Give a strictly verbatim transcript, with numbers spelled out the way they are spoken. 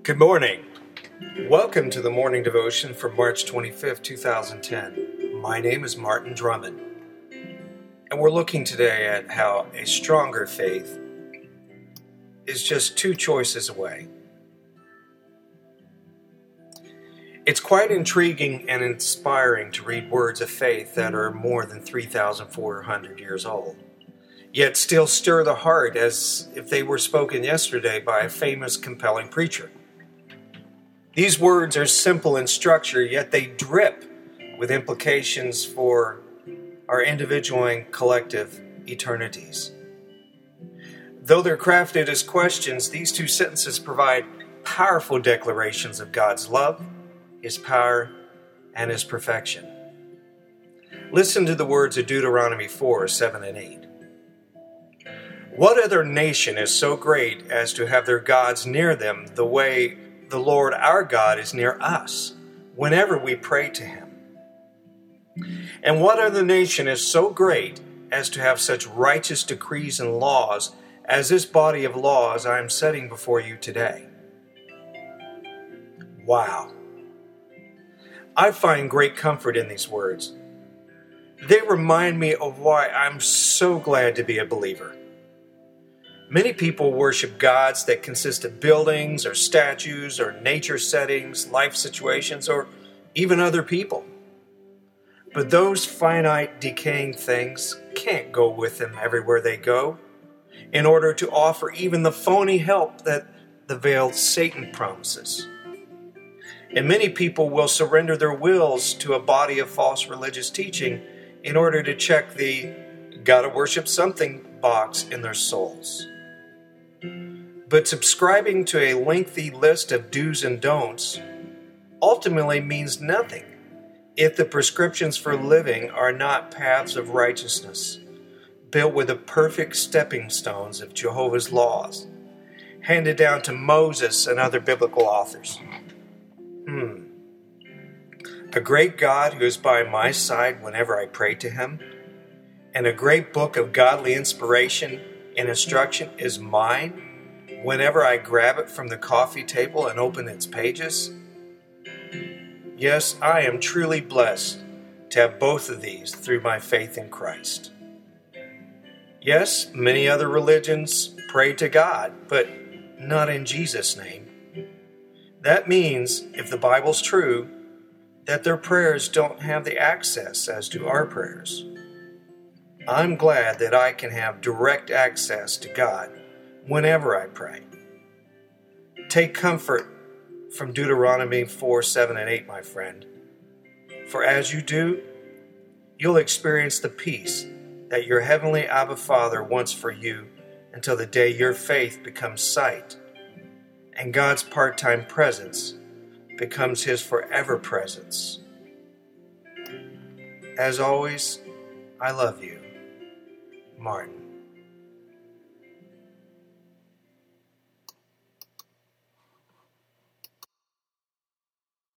Good morning. Welcome to the morning devotion for March twenty-fifth, two thousand ten. My name is Martin Drummond, and we're looking today at how a stronger faith is just two choices away. It's quite intriguing and inspiring to read words of faith that are more than three thousand four hundred years old, yet still stir the heart as if they were spoken yesterday by a famous, compelling preacher. These words are simple in structure, yet they drip with implications for our individual and collective eternities. Though they're crafted as questions, these two sentences provide powerful declarations of God's love, His power, and His perfection. Listen to the words of Deuteronomy four, seven, and eight. What other nation is so great as to have their gods near them the way the Lord our God is near us whenever we pray to Him? And what other nation is so great as to have such righteous decrees and laws as this body of laws I am setting before you today? Wow. I find great comfort in these words. They remind me of why I'm so glad to be a believer. Many people worship gods that consist of buildings or statues or nature settings, life situations, or even other people. But those finite, decaying things can't go with them everywhere they go in order to offer even the phony help that the veiled Satan promises. And many people will surrender their wills to a body of false religious teaching in order to check the gotta worship something box in their souls. But subscribing to a lengthy list of do's and don'ts ultimately means nothing if the prescriptions for living are not paths of righteousness, built with the perfect stepping stones of Jehovah's laws, handed down to Moses and other biblical authors. Hmm. A great God who is by my side whenever I pray to Him, and a great book of godly inspiration and instruction is mine whenever I grab it from the coffee table and open its pages? Yes, I am truly blessed to have both of these through my faith in Christ. Yes, many other religions pray to God, but not in Jesus' name. That means, if the Bible's true, that their prayers don't have the access as do our prayers. I'm glad that I can have direct access to God whenever I pray. Take comfort from Deuteronomy four, seven, and eight, my friend. For as you do, you'll experience the peace that your heavenly Abba Father wants for you until the day your faith becomes sight and God's part-time presence becomes His forever presence. As always, I love you, Martin.